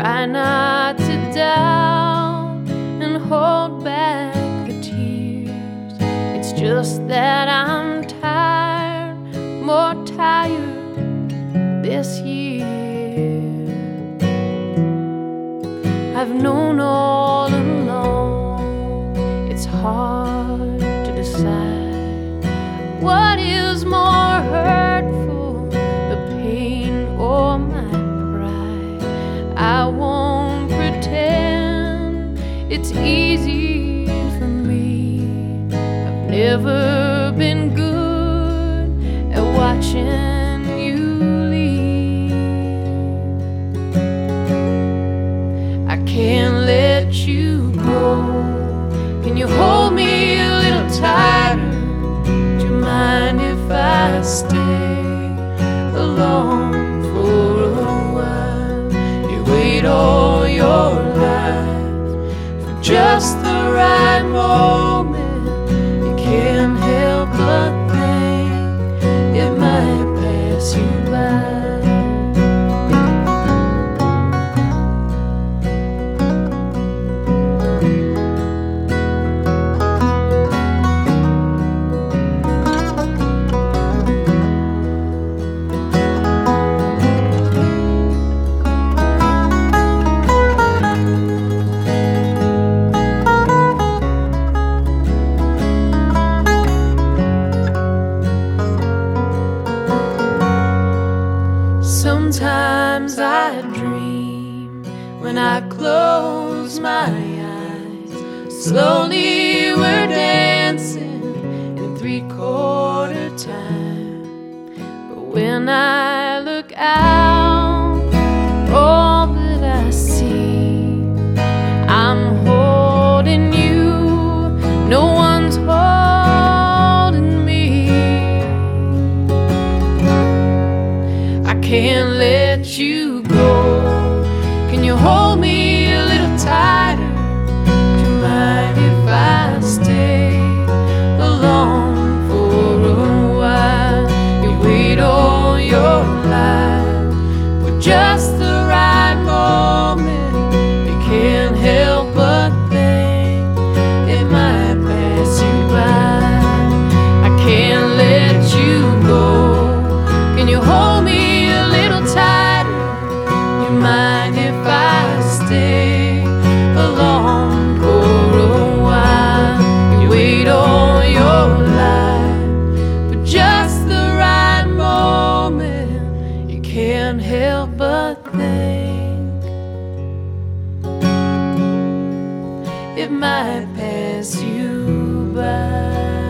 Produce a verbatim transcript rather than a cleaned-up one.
Try not to doubt and hold back the tears. It's just that I'm tired, more tired this year. I've known all along it's hard to decide what is more hurtful, the pain or my pride. I won't pretend it's easy for me. I've never been good at watching you leave. I can't let you go. Can you hold me a little tighter? Do you mind if I stay alone for a while? You wait all your life for just the right moment. You can't help but think it might pass you by. Sometimes I dream when I close my eyes. Slowly we're dancing in three-quarter time. But when I look out, all that I see, I'm holding you. No one's holding me. I can't let you go. Can you hold me a little tighter? Do you mind if I stay alone for a while? You wait all your life for just the right moment. You can't help but think it might pass you by. I can't let you go. Can you hold me tighter? You mind if I stay alone for a while? You wait all your life for just the right moment. You can't help but think it might pass you by.